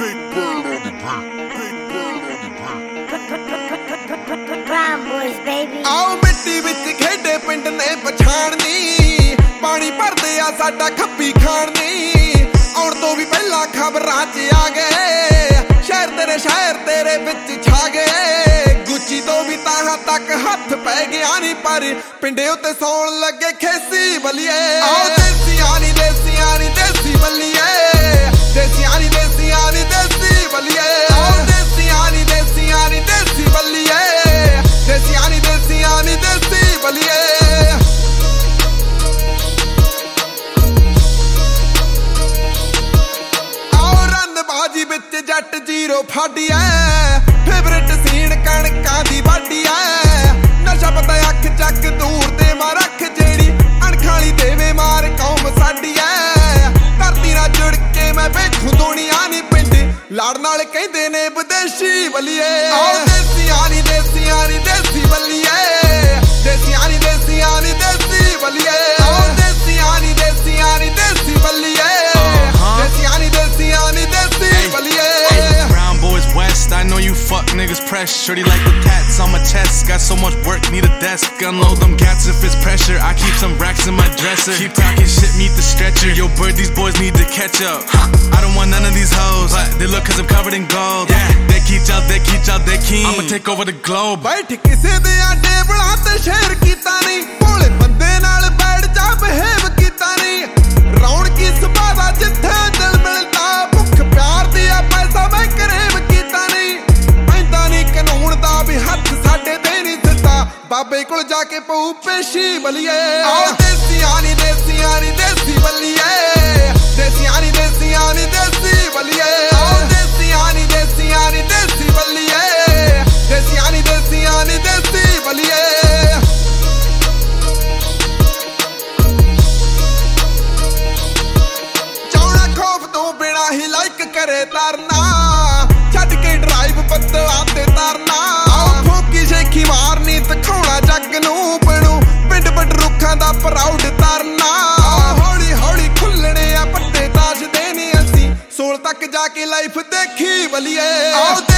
आओ मिट्टी विच खेडे पिंड ने पछाणनी पानी भरदे आ साडा खप्पी खाणनी आउण तो भी पहला खबरां च आ गए शहर तेरे विच छा गए गुच्ची तो भी ताहां तक हथ पै गया नी पर पिंडे उत्ते सौण लगे खेसी बलिए आओ देसियां नी देसी बलिए देसियां नी देसी बलिए आओ देसियां नी देसी बलिए देसियां नी देसी बलिए आओ रनबाजी विच जट जीरो फाड़ी है फेवरेट सीन कणकां दी वाडी है नशा पता अख चक दूर ते मार अख जेड़ी अणखाली देवे मार कौम साडी है धरती नाल जुड़ के मैं वेखूं दुनिया नी पिंड लड़न वाले कहंदे ने विदेशी बलिए आओ देसियां नी देसी बलिए देसियां नी देसी बलिए आओ देसियां नी देसी बलिए देसियां नी देसी बलिए Brown boys west, I know you fuck niggas press. Shorty like the tats on my chest. Got so much work, need a desk. Unload them gats if it's pressure. I keep some racks in my dresser. Keep talking shit, meet the stretcher. Yo, bird, these boys need to catch up. I don't want none of these hoes, but they look cause I'm covered in gold. Yeah, they keep out, they keen. I'ma take over the globe. बैठ किसे दे आटे बड़ा ते शेर कीता नहीं भोले बंदे नाल बैठ जा behave कीता नहीं रौण की सुबादा जिथे दिल मिलता भुख प्यार दिया पैसा मैं करेब कीता नहीं पैंदा नहीं कानून दा भी हथ साडे ते नहीं सिद्धा बाबे कोल जाके पऊ पेशी बलिए आओ देसियां नी देसी बलिए देसियां नी देसी बलिए आओ देसियां नी देसी बलिए देसियां नी देसी बलिए चौड़ा खौफ तो बिना ही लाइक करे तारना छड्ड के ड्राइव बदला ते तारना आओ फूकी शेखी मारनी दिखाउणा जग नूं बनू पिंड पिंड रुखां दा प्राउड तारना हौली हौली खुलणे आ पट्टे ताश देने असीं सोल तक जाके लाइफ देखी बलिए आओ